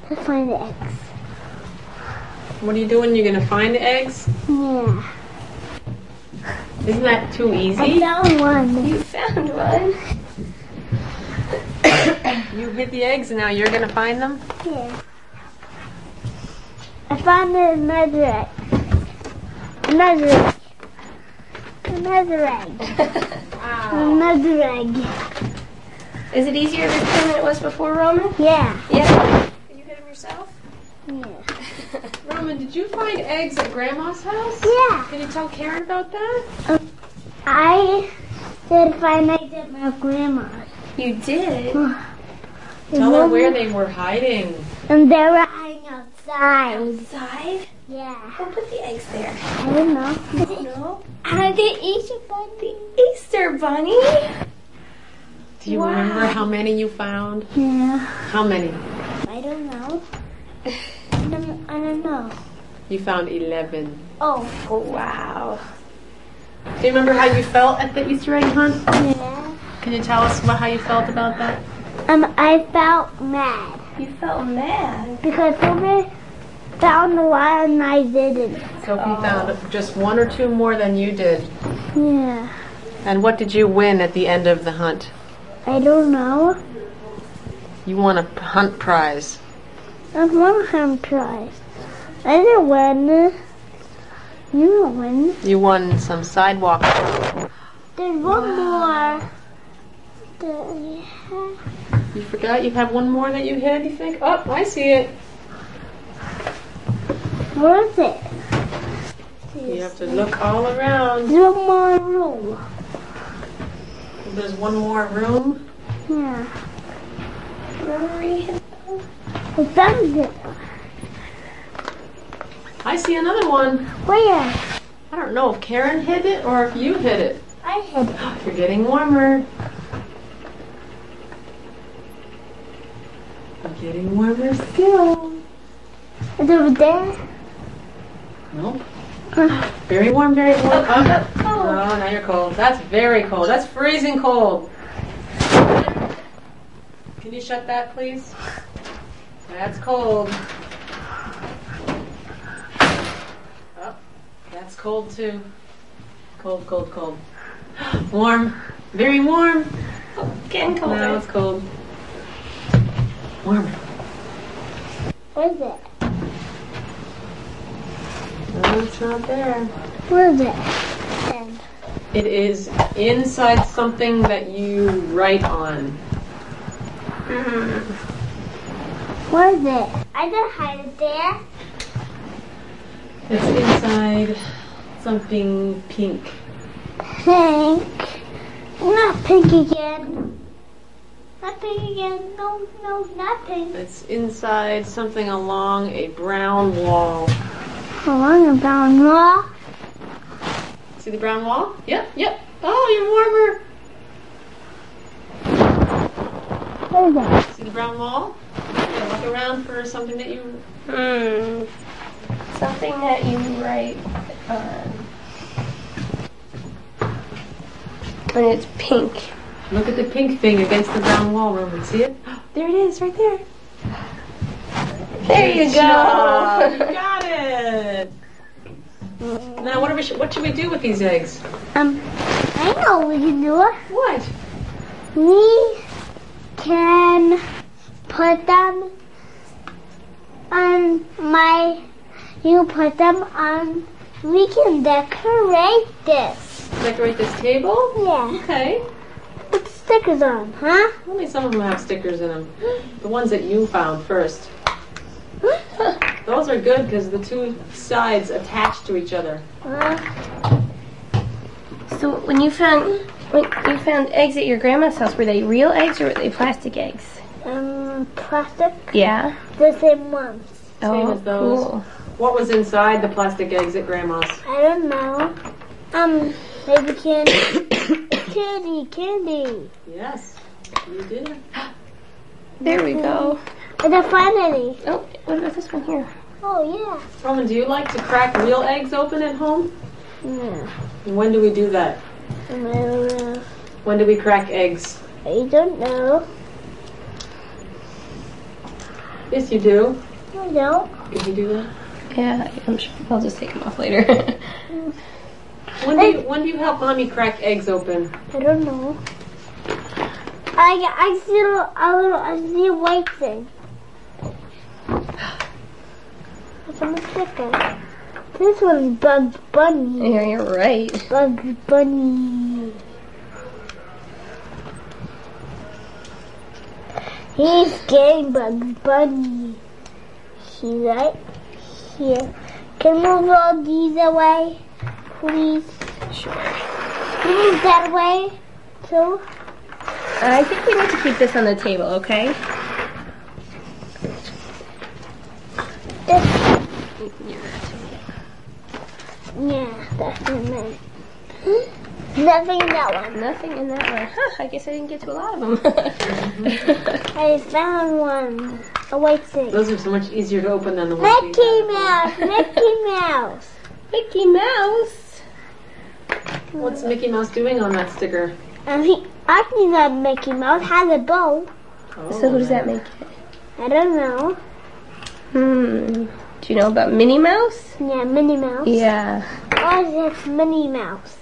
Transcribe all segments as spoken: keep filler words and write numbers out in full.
to find the eggs. What are you doing? You're gonna find the eggs? Yeah. Isn't that too easy? I found one. You found one. You hid the eggs and now you're gonna find them? Yeah. I found another egg. Another egg. Another egg. Wow. Another egg. Is it easier this time than it was before, Roman? Yeah. Yeah. Did you hit them yourself? Yeah. Roman, did you find eggs at Grandma's house? Yeah. Can you tell Karen about that? Um, I did find eggs at my grandma's. You did? Tell her where they were hiding. And they were hiding outside. Outside? Yeah. Who put the eggs there? I don't know. I don't know. How did Easter bunny? Easter bunny? Do you Wow. remember how many you found? Yeah. How many? I don't know. I don't, I don't know. You found eleven. Oh. Oh, wow. Do you remember how you felt at the Easter egg hunt? Yeah. Can you tell us about how you felt about that? Um, I felt mad You felt mad. because Sophie found a lot and I didn't. Sophie found just one or two more than you did. Yeah. And what did you win at the end of the hunt? I don't know. You won a hunt prize. I want to try. I didn't win. You didn't win. You won some sidewalk. There's one more. The- You forgot you have one more that you hid, you think? Oh, I see it. Where is it? You have to look all around. There's one more room. There's one more room. Yeah. Remember we hit them? I found it. I see another one. Where? I don't know if Karen hid it or if you hid it. I hid it. You're getting warmer. You're getting warmer still. It's over there. Nope. Very warm, very warm. Oh, oh, now you're cold. That's very cold. That's freezing cold. Can you shut that, please? That's cold. Oh, that's cold too. Cold, cold, cold. Warm. Very warm. Oh, getting colder. Now it's cold. Warm. Where is it? No, it's not there. Where is it? And It is inside something that you write on. where is it? I didn't hide it there. It's inside something pink. Pink. Not pink again. Not pink again. No, no, not pink. It's inside something along a brown wall. Along a brown wall. See the brown wall? Yep, yep. Oh, you're warmer. Where is it? See the brown wall? Yeah, look around for something that you... Hmm. Something that you write on. And it's pink. Look at the pink thing against the brown wall, Roman. See it? There it is, right there. There you Good go. job. You got it. Now, what, are we, what should we do with these eggs? Um, I know what we can do. What? We can put them on my, you put them on, we can decorate this. Decorate this table? Yeah. Okay. Put stickers on, huh? Only some of them have stickers in them. The ones that you found first. Those are good because the two sides attach to each other. Uh, So when you found when you found eggs at your grandma's house, were they real eggs or were they plastic eggs? um, plastic, Yeah. the same ones. Oh, as those. cool. What was inside the plastic eggs at Grandma's? I don't know. Um, maybe candy. candy, candy. Yes, you did. There we go. I didn't find any. Oh, what about this one here? Oh, yeah. Roman, do you like to crack real eggs open at home? Yeah. And when do we do that? I don't know. When do we crack eggs? I don't know. Yes, you do. I don't. Can you do that? Yeah, I'm sure. I'll just take them off later. When do you, when do you help mommy crack eggs open? I don't know. I I see a, a little I see a white thing. It's on the sticker. This one's Bugs Bunny. Yeah, you're right. Bugs Bunny. He's getting Bugs Bunny. See right here. Can you move all these away, please? Sure. Can you move that away too? I think we need to keep this on the table, okay? This. Yeah, that's the man. Nothing in that one. Nothing in that one. Huh, I guess I didn't get to a lot of them. I found one. A white thing. Those are so much easier to open than the ones we Mickey have. Mouse. Mickey Mouse. Mickey Mouse. What's Mickey Mouse doing on that sticker? And he, I think that Mickey Mouse has a bow. Oh, So who does that make it? I don't know. Hmm. Do you know about Minnie Mouse? Yeah, Minnie Mouse. Yeah. Oh, it's Minnie Mouse.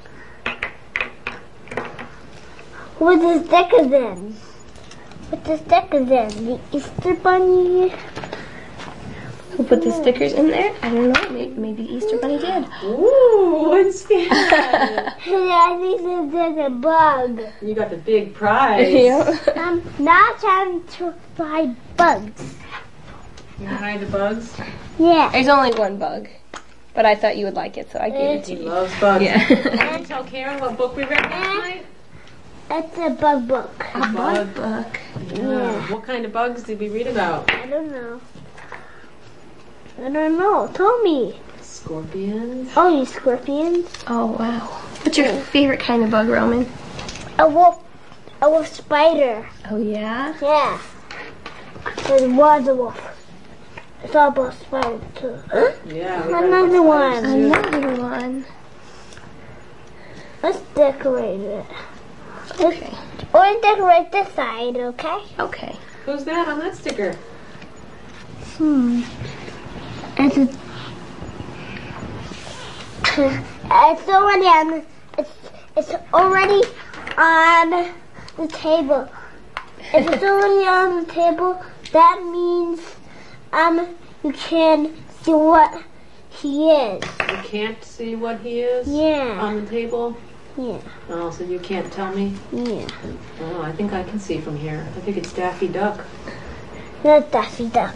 What's the sticker then? What's the sticker then? The Easter Bunny? Who put the stickers in there? I don't know. Maybe, maybe the Easter Bunny did. Ooh, what's that? Yeah, I think there's a bug. You got the big prize. Yeah. I'm not trying to find bugs. You hide the bugs? Yeah. There's only one bug, but I thought you would like it, so I gave it He to you. loves bugs. Yeah. Can you tell Karen what book we read last night? It's a bug book. A bug book. Yeah. What kind of bugs did we read about? I don't know. I don't know. Tell me. Scorpions. Oh, you scorpions. Oh wow. What's your favorite kind of bug, Roman? A wolf. A wolf spider. Oh yeah. Yeah. There was a wolf. It's all about spider too. Yeah. we read Another about one. spiders, too. Another one. Let's decorate it. Okay. Or decorate this side, okay? Okay. Who's that on that sticker? Hmm. It's a, it's already on the, it's it's already on the table. If it's already on the table, that means um you can see what he is. You can't see what he is Yeah. on the table? Yeah. Oh, so you can't tell me? Yeah. Oh, I think I can see from here. I think it's Daffy Duck. That's Daffy Duck.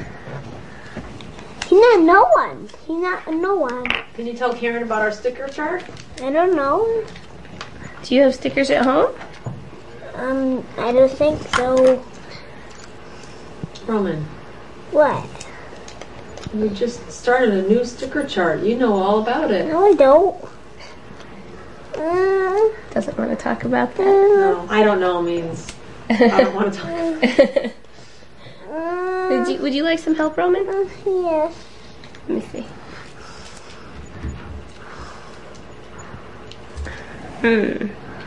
He's not no one. He's not a no one. Can you tell Karen about our sticker chart? I don't know. Do you have stickers at home? Um, I don't think so. Roman, What? we just started a new sticker chart. You know all about it. No, I don't. Uh, Doesn't want to talk about that. No, I don't know means I don't want to talk. uh, Would you Would you like some help, Roman? uh, yes. Let me see. Hmm.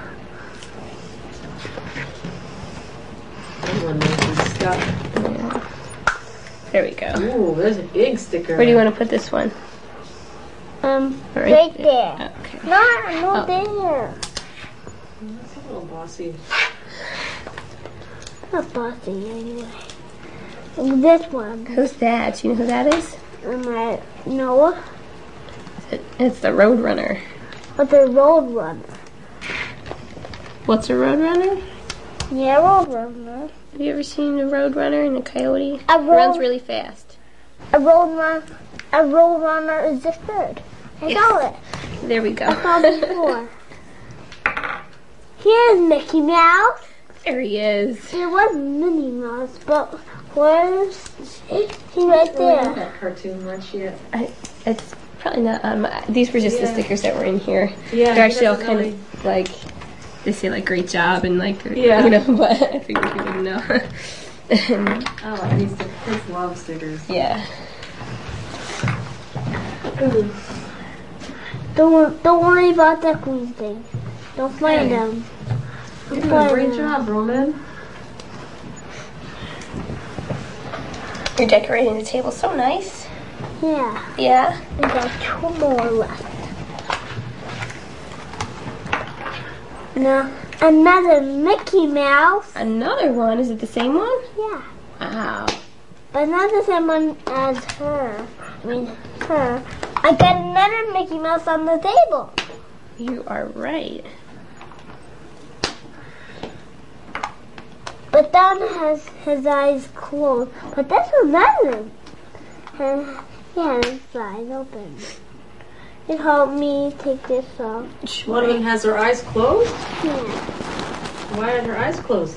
Everyone knows this stuff. Yeah. There we go. Ooh, there's a big sticker. Where do you want to put this one? Um, Right right, there. there. Okay. No, no, Oh. there. That's a little bossy. Not bossy anyway. And this one. Who's that? Do you know who that is? Um, I Noah. It, it's the Roadrunner. But the road runner. What's a Roadrunner? Yeah, road runner. Have you ever seen a Roadrunner and a coyote? A It runs road, really fast. a road runner. A road runner is this bird. I Yes. saw it. There we go. I saw it before. Here's Mickey Mouse. There he is. There was Minnie Mouse, but where's he? Right I don't know there. that cartoon much yet. I, it's probably not. Um, these were just the Yeah. stickers that were in here. Yeah, They're he actually all doesn't kind really- of like they say like great job and like Yeah. you know, but I figured you wouldn't know. And, I like these stickers. Kids love stickers. yeah. Don't don't worry about the queen thing. Don't find Okay. them. You're doing a great job, Roman. You're decorating the table so nice. Yeah. Yeah. We got two more left. Now, another Mickey Mouse. Another one. Is it the same one? Yeah. Wow. But not the same one as her. I mean, her. I got another Mickey Mouse on the table. You are right. But that one has his eyes closed. But this one doesn't. Uh, yeah, his eyes open. It helped me take this off. One of them has her eyes closed? Yeah. Why are her eyes closed?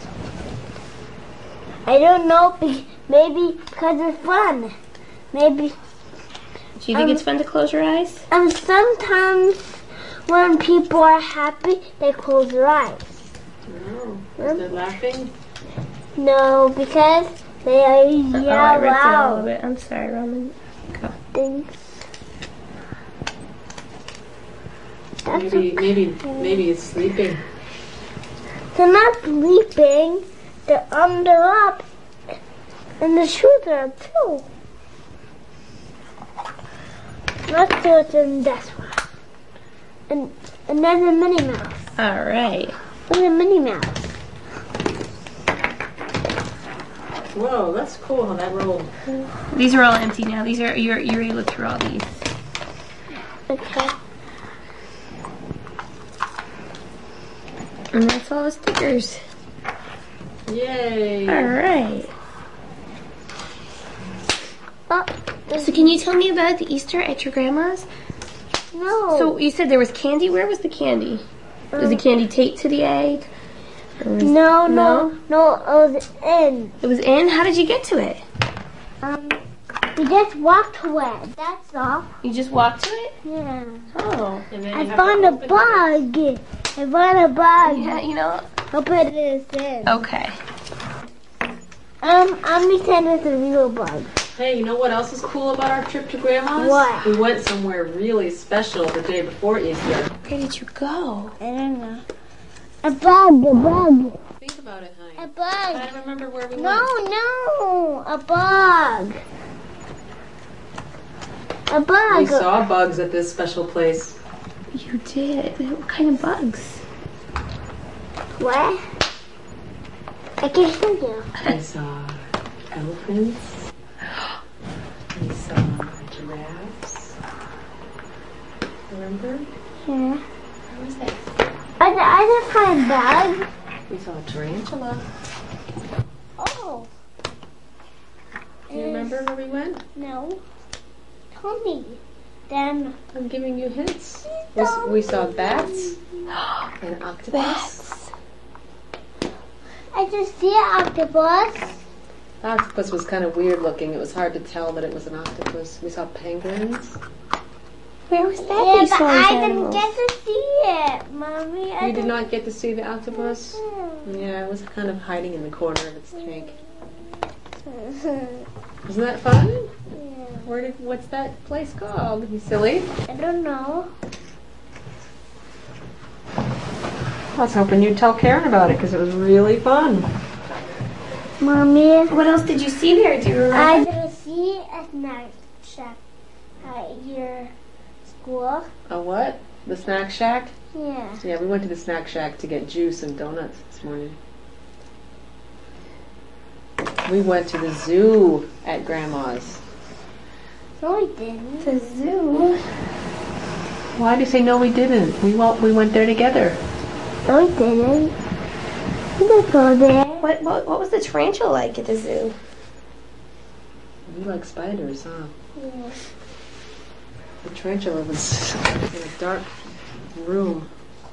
I don't know. be- Maybe because it's fun. Maybe. Do you think Um, it's fun to close your eyes? And sometimes when people are happy, they close their eyes. No. Is they laughing? No, because they are yell Oh, I ripped it a little out bit. I'm sorry, Roman. Go. things. That's Maybe, maybe, maybe it's sleeping. They're not sleeping. They're under up. And the shoes are up too. Let's do it in this one. And another Minnie Mouse. All right. Look at Minnie Mouse. Whoa, that's cool how that rolled. These are all empty now. These are you're you're able to look through all these. Okay. And that's all the stickers. Yay. All right. Oh, So can you tell me about the Easter at your grandma's? no. So you said there was candy. Where was the candy? Was the candy taped to the egg? Or was- no, no, no, it was in. It was in. How did you get to it? Um, we just walked away. That's all. You just walked to it? Yeah. Oh. And then I you have found to a open it. bug. I found a bug. Yeah. You know. I'll put this in. Okay. Um, I'm pretending it's a real bug. Hey, you know what else is cool about our trip to Grandma's? What? We went somewhere really special the day before Easter. Where did you go? I don't know. A bug, a bug, Think about it, honey. a I bug. don't remember where we No, went. no, a bug. A bug. We saw bugs at this special place. You did. What kind of bugs? What? I can hear you. We saw elephants. We saw giraffes. Remember? Yeah. Where was that? I, I just find a bug. We saw a tarantula. Oh. Do you remember where we went? No. Tell me. Then. I'm giving you hints. We, s- we saw bats and octopus. I just see an octopus. The octopus was kind of weird looking. It was hard to tell that it was an octopus. We saw penguins. Where was that? Yeah, These but ones I didn't animals? get to see it, Mommy. I You did didn't- not get to see the octopus? Hmm. Yeah, it was kind of hiding in the corner of its tank. Isn't that fun? Yeah. Where did, what's that place called? You silly. I don't know. I was hoping you'd tell Karen about it because it was really fun. Mommy, What else did you see there? Do you I remember? didn't see a snack shack at your school. A what? The snack shack? Yeah. Yeah, we went to the snack shack to get juice and donuts this morning. We went to the zoo at Grandma's. No, we didn't. The zoo. Why do you say no we didn't? We went, we went there together. No, we didn't. We didn't go there. What, what what was the tarantula like at the zoo? You like spiders, huh? Yeah. The tarantula was in a dark room.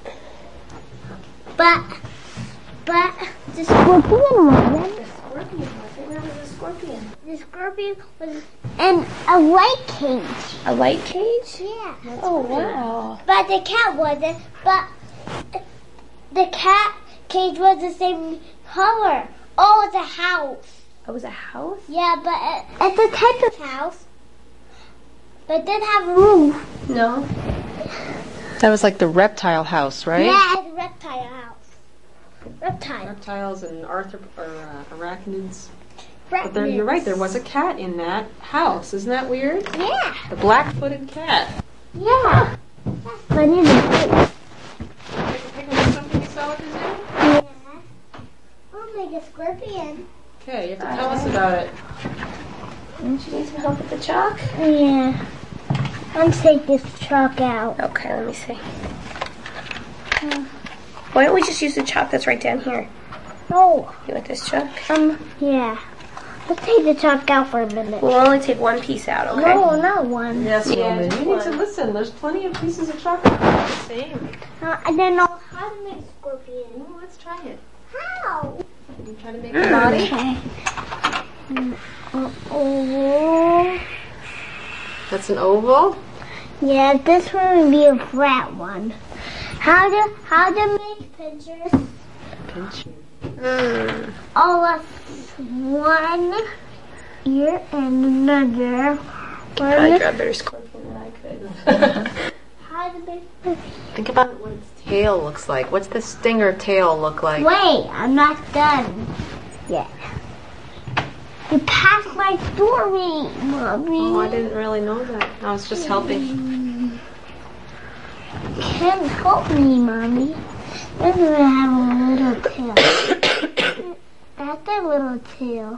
But, but the scorpion wasn't. The scorpion was it? Where was the scorpion? The scorpion was in a white cage. A light cage? Yeah. Oh wow. But the cat wasn't. But the cat cage was the same color. Oh, it's a house. It was a house? Yeah, but it, it's a type of house. But it didn't have a roof. No. That was like the reptile house, right? Yeah, it's a reptile house. Reptile. Reptiles and arthro- or, uh, arachnids. But there, you're right, there was a cat in that house. Isn't that weird? Yeah. The black-footed cat. Yeah. That's funny. Yeah. Take a picture of something you saw at the zoo? I'll make a scorpion. Okay, you have to tell us about it. Don't you need some help with the chalk? Yeah. Let's take this chalk out. Okay, let me see. Why don't we just use the chalk that's right down here? Oh. You want this chalk? Um, yeah. Let's take the chalk out for a minute. We'll only take one piece out, okay? No, not one. Yes, Yeah, Roman. just You need to one. listen. There's plenty of pieces of chocolate. The same. Uh, I don't know how to make a scorpion. Well, let's try it. How? You try to make the body. Okay. Mm, uh, oh. That's an oval. Yeah, this one would be a flat one. How to how to make pictures? Pinch. Mm. Oh, that's one ear and another I one. draw a better scorpion than I could. How to make Think about what its tail looks like. What's the stinger tail look like? Wait, I'm not done yet. You passed my story, Mommy. Oh, I didn't really know that. I was just helping. Can't help me, Mommy. This doesn't have a little tail. That's a little tail.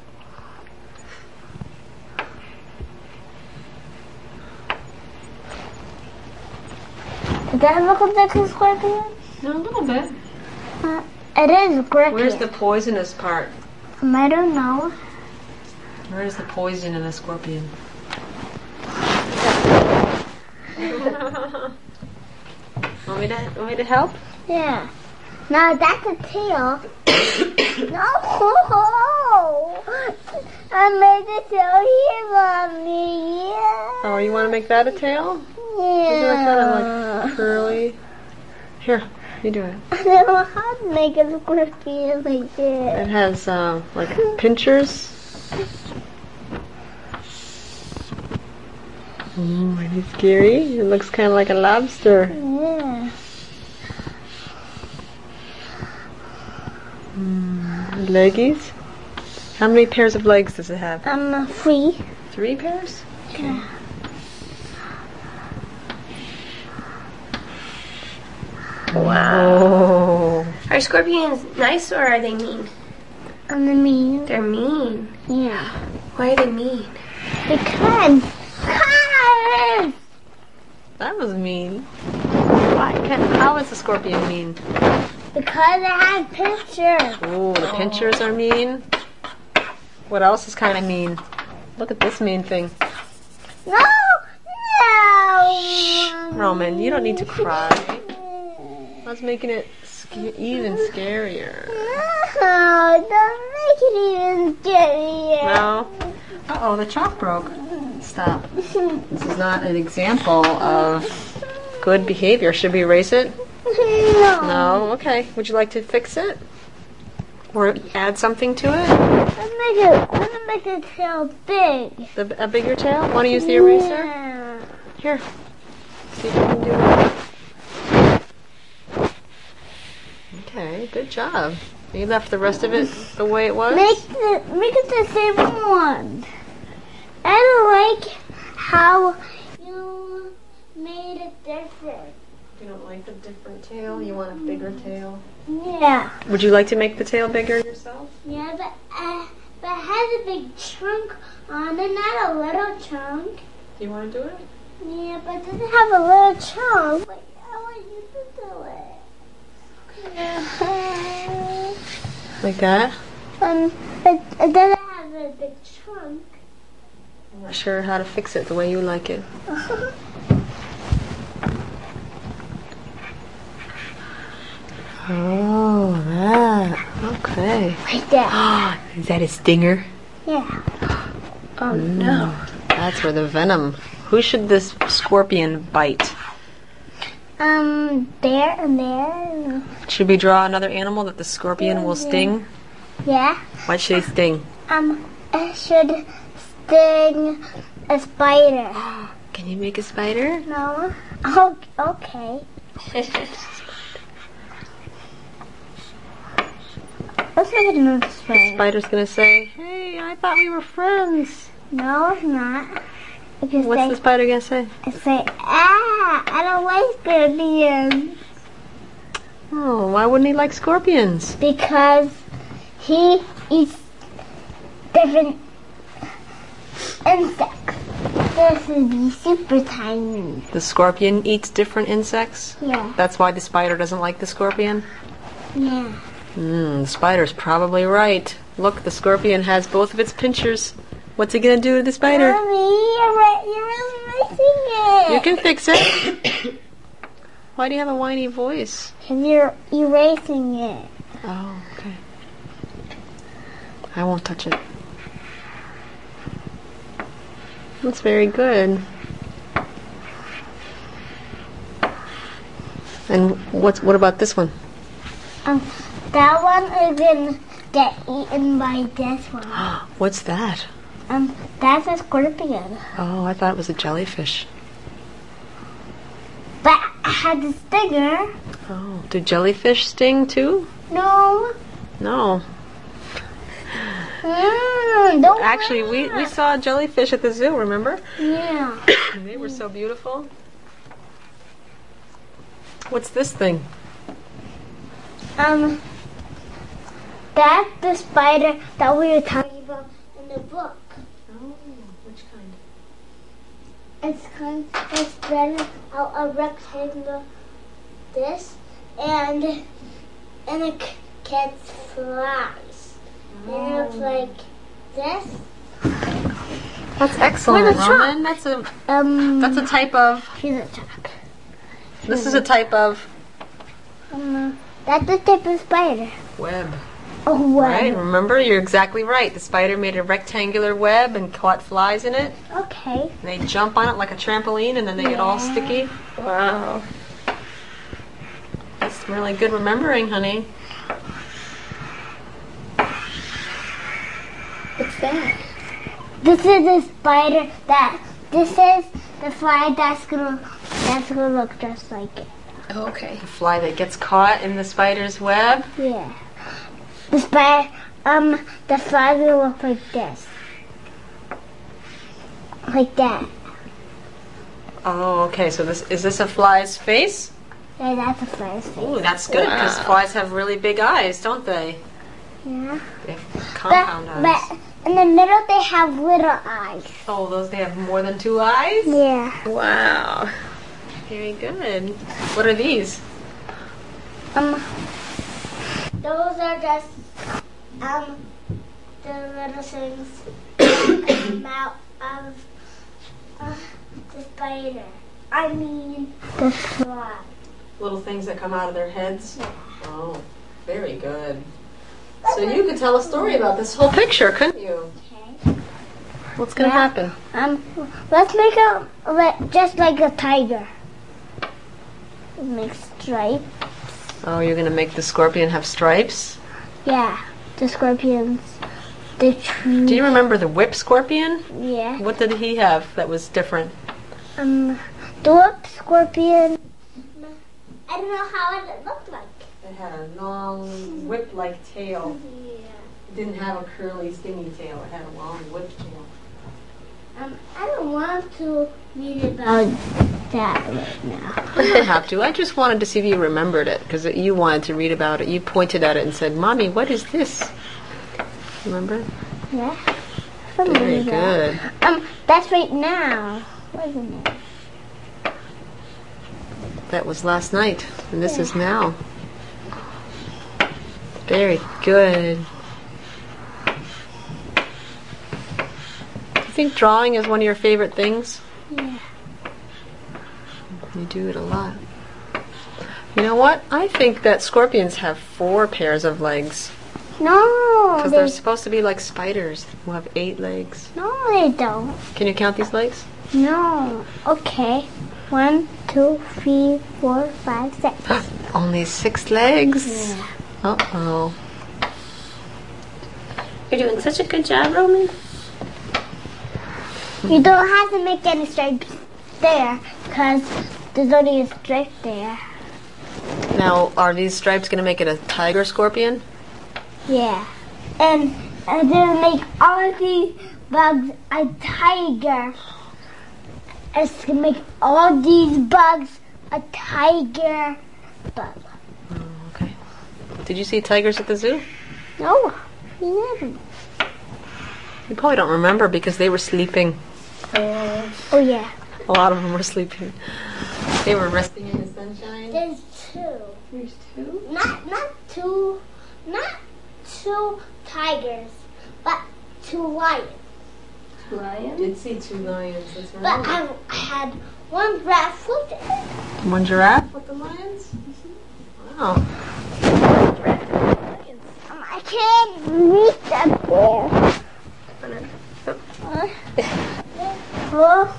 Does that look like a scorpion? No, a little bit. Uh, it is a scorpion. Where's the poisonous part? Um, I don't know. Where is the poison in a scorpion? want me to want me to help? Yeah. Now that's a tail. No. I made the tail here, Mommy. Yeah. Oh, you want to make that a tail? Yeah. Isn't that kind of like curly? Here, you do it. I don't know how to make a scorpion like that. It has uh, like pinchers. Oh, is it scary? It looks kind of like a lobster. Yeah. Mm, leggies? How many pairs of legs does it have? I'm free. Three pairs? Yeah. Wow. Are scorpions nice or are they mean? I'm the mean. They're mean. Yeah. Why are they mean? Because. Because. That was mean. Why? Can, how is a scorpion mean? Because I have pictures. Oh, the pinchers are mean. What else is kind of mean? Look at this mean thing. No. No. Roman, you don't need to cry. That's making it sc- even scarier. No, don't make it even scarier. No? Uh-oh, the chalk broke. Stop. This is not an example of good behavior. Should we erase it? No. No? Okay. Would you like to fix it? Or add something to it? Let's make it. Let's make the tail big. The, a bigger tail? Want to use the eraser? Yeah. Here. See if you can do it. Okay, good job. You left the rest of it the way it was? Make the make it the same one. I don't like how you made it different. You don't like the different tail? You want a bigger tail? Yeah. Would you like to make the tail bigger yourself? Yeah, but uh, but it has a big chunk on it, not a little chunk. Do you want to do it? Yeah, but it doesn't have a little chunk. But I want you to do it. Like that? Um, it, it doesn't have a big trunk. I'm not sure how to fix it the way you like it. Oh, that. Okay. Like that. Is that a stinger? Yeah. Oh no. That's where the venom. Who should this scorpion bite? Um, there and there. Should we draw another animal that the scorpion will sting? Yeah. What should he sting? Um, it should sting a spider. Can you make a spider? No. Oh, okay. Let's make another spider. Spider's gonna say, "Hey, I thought we were friends." No, it's not. It can What's say, the spider gonna say? it say, ah, I don't like scorpions. Oh, why wouldn't he like scorpions? Because he eats different insects. This would be super tiny. The scorpion eats different insects? Yeah. That's why the spider doesn't like the scorpion? Yeah. Hmm, the spider's probably right. Look, the scorpion has both of its pinchers. What's he gonna do to the spider? Mommy, you're, ra- you're erasing it. You can fix it. Why do you have a whiny voice? Because you're erasing it. Oh, okay. I won't touch it. That's very good. And what's what about this one? Um, that one is gonna get eaten by this one. What's that? Um, that's a scorpion. Oh, I thought it was a jellyfish. But it had a stinger. Oh, do jellyfish sting too? No. No. Mm, don't Actually, we, we saw a jellyfish at the zoo, remember? Yeah. They were so beautiful. What's this thing? Um, that's the spider that we were talking about in the book. Oh, which kind? It's kind of spread out a rectangle, this, and and it c- catches flies. And it looks like this. That's excellent, Where's the Roman. That's a Um, that's a type of. here's a chalk. This is a type of Um, that's the type of spider. web, Oh, wow. right? Remember, you're exactly right. The spider made a rectangular web and caught flies in it. Okay. And they jump on it like a trampoline, and then they get all Yeah. sticky. Wow, that's really good remembering, honey. What's that? This is the spider that. This is the fly that's gonna that's gonna look just like it. Oh, okay. The fly that gets caught in the spider's web. Yeah. The spider. Um. The fly will look like this. Like that. Oh, okay. So this is this a fly's face? Yeah, that's a fly's face. Ooh, that's good because Wow. flies have really big eyes, don't they? Yeah. They have But, compound eyes. but in the middle they have little eyes. Oh, those they have more than two eyes? Yeah. Wow. Very good. What are these? Um. Those are just um the little things that come out of uh, the spider. I mean the fly. Little things that come out of their heads? Oh, very good. So you could tell a story about this whole picture, couldn't you? Okay. What's going to Yeah. happen? Um, let's make a let- just like a tiger. Make stripes. Oh, you're going to make the scorpion have stripes? Yeah, the scorpions. The tree. Do you remember the whip scorpion? Yeah. What did he have that was different? Um, the whip scorpion. I don't know how it looked like. It had a long whip-like tail. Yeah. It didn't have a curly, stingy tail. It had a long whip tail. Um, I don't want to read about that right now. You don't have to. I just wanted to see if you remembered it because you wanted to read about it. You pointed at it and said, "Mommy, what is this?" Remember? Yeah. Very good. Um, that's right now, wasn't it? That was last night, and this is now. Very good. Do you think drawing is one of your favorite things? Yeah. You do it a lot. You know what? I think that scorpions have four pairs of legs. No, Because they, they're supposed to be like spiders who have eight legs. no, they don't. Can you count these legs? No. Okay. One, two, three, four, five, six. Only six legs? Yeah. Uh-oh. You're doing such a good job, Roman. You don't have to make any stripes there, because there's only a stripe there. Now, are these stripes going to make it a tiger scorpion? Yeah. And, and then make all of these bugs a tiger. It's gonna make all these bugs a tiger bug. Oh, okay. Did you see tigers at the zoo? No, we never. You probably don't remember because they were sleeping. Uh, Oh yeah. A lot of them were sleeping. They were resting in the sunshine. There's two. there's two. Not not two, not two tigers, but two lions. Two I lions. did see two lions. That's But right. I, I had one giraffe with it. One giraffe with the lions? Wow. Um, I can't reach up there. Oh,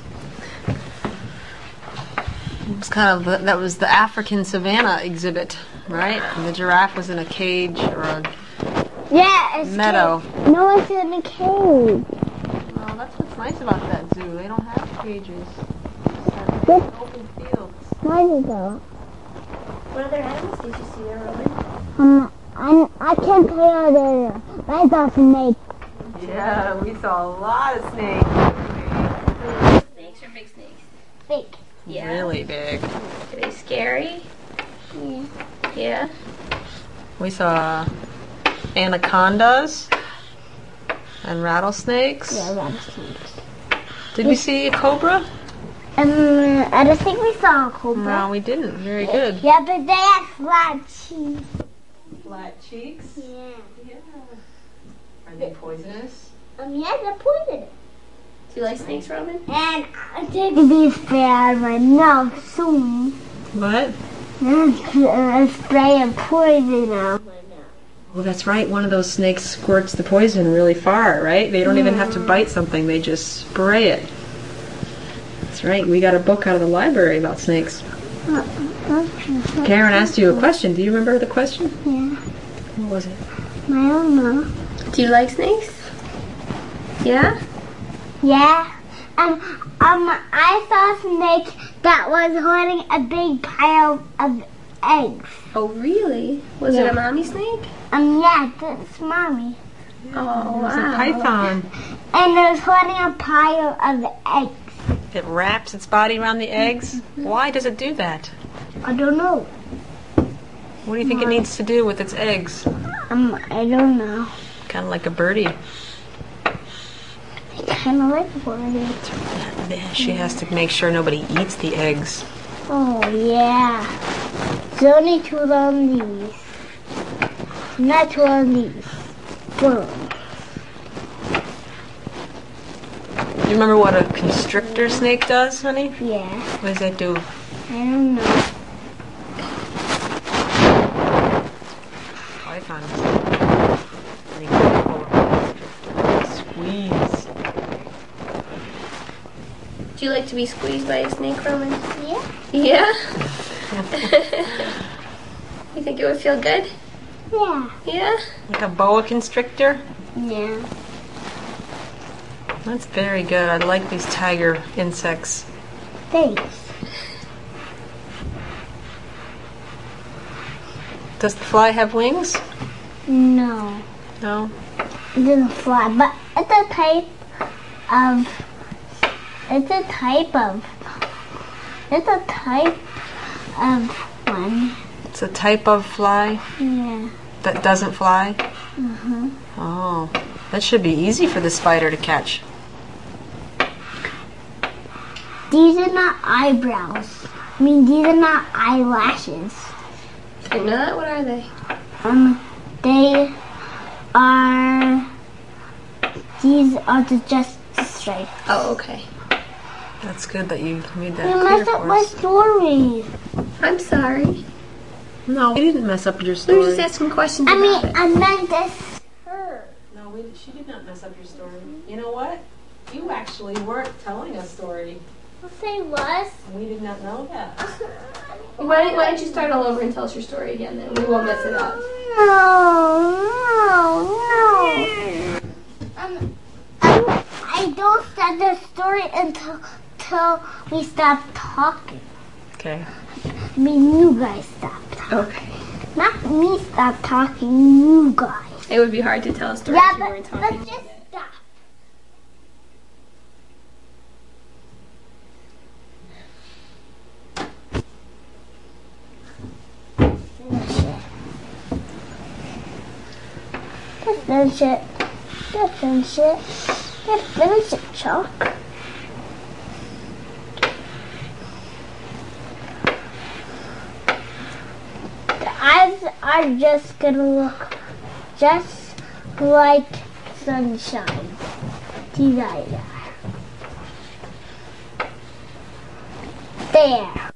It was kind of the, that was the African savannah exhibit, right? And the giraffe was in a cage or a yeah, it's meadow. cage. No, it's in a cage. Well, that's what's nice about that zoo. They don't have cages. It's Yep. open fields. Where did you go? What other animals did you see there, Roman? Um, I, I can't tell you there. I saw a snake. Yeah, we saw a lot of snakes. Snakes or big snakes? Big. Yeah. Really big. Are they scary? Yeah. Yeah. We saw anacondas and rattlesnakes. Yeah, rattlesnakes. Did we see a cobra? Um, I don't think we saw a cobra. No, we didn't. Very good. Yeah, but they had flat cheeks. Flat cheeks. Yeah. Yeah. Are they poisonous? Um, yeah, they're poisonous. Do you like snakes, Roman? And I think these spray out of my mouth soon. What? And spray of poison out of my mouth. Well, that's right. One of those snakes squirts the poison really far, right? They don't even have to bite something. They just spray it. That's right. We got a book out of the library about snakes. Karen asked you a question. Do you remember the question? Yeah. What was it? I don't know. Do you like snakes? Yeah? Yeah. Um, um, I saw a snake that was holding a big pile of eggs. Oh, really? Was it a mommy snake? Um, yeah, that's mommy. Oh, It was a wow. python. And it was holding a pile of eggs. It wraps its body around the eggs. Why does it do that? I don't know. What do you think it needs to do with its eggs? Um, I don't know. Kind of like a birdie. Kind of like a birdie. She has to make sure nobody eats the eggs. Oh, yeah. There's only two on these. Not two on these. Boom. Do you remember what a constrictor snake does, honey? Yeah. What does that do? I don't know. Pythons. An example of a constrictor. Squeeze. Do you like to be squeezed by a snake, Roman? Yeah. Yeah? You think it would feel good? Yeah. Yeah? Like a boa constrictor? Yeah. That's very good. I like these tiger insects. Thanks. Does the fly have wings? No. No. It doesn't fly, but it's a type of. It's a type of. It's a type of one. It's a type of fly Yeah. that doesn't fly? Mm-hmm. Oh. That should be easy for the spider to catch. These are not eyebrows. I mean, these are not eyelashes. They're not? What are they? Um, they are. These are the just stripes. Oh, okay. That's good that you made that You clear messed up for my us. story. I'm sorry. No, we didn't mess up your We story. were just asking questions I about mean, it. I meant this. No, we, she did not mess up your story. You know what? You actually weren't telling a story. I'll say was. We did not know that. Why, why don't you start all over and tell us your story again, then? We won't mess it up. No, no, no. Um, um, I don't start the story until, until we stop talking. Okay. I mean, you guys stop talking. Okay. Not me stop talking, you guys. It would be hard to tell a story Yeah, if you but, weren't but talking. just stop. Finish it. Just finish it. Just finish it. Just finish it, Chalk. The eyes are just gonna look just like sunshine. These eyes are. There.